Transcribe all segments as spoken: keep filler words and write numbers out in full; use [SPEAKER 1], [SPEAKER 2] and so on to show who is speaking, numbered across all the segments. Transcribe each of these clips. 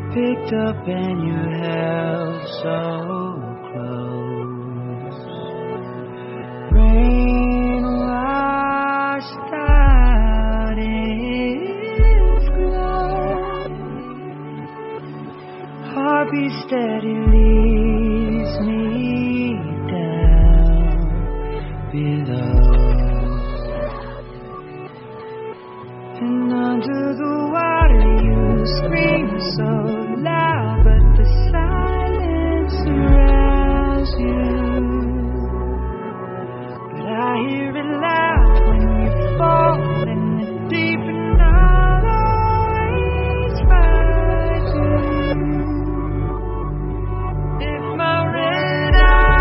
[SPEAKER 1] picked up and you held so close. Rain washed out its glow. Heartbeat steady leads me down below. And under the water you scream so loud, but the silence surrounds you. But I hear it loud when you fall in the deep, and I'll always find you. If my red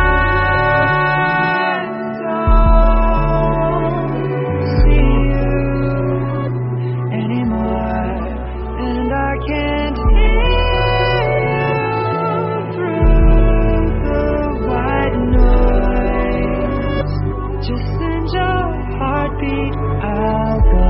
[SPEAKER 1] eyes don't see you anymore, and I can't hear you through the white noise, just send your heartbeat. I'll go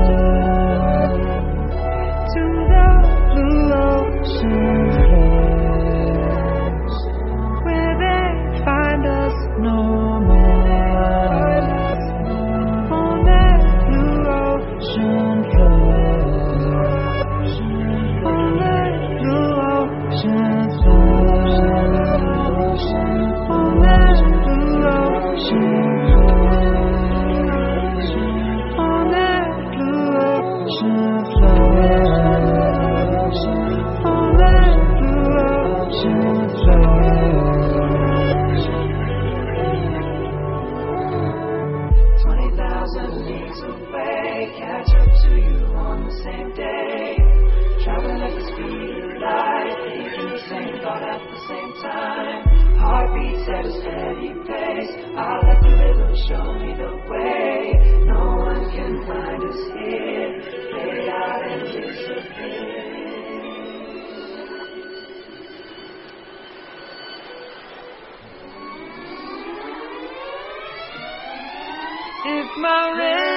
[SPEAKER 1] to the blue ocean floors, where they find us no more. On that blue ocean floors, on that blue ocean floors, on that blue ocean floors, on that blue ocean floors, on that blue ocean floors. Twenty thousand leagues away, catch up to you on the same day. Traveling at the speed of light, thinking the same thought at the same time. Heartbeats at a steady pace, I'll let the rhythm show me the way. No one can find us here, fade out and disappear. If my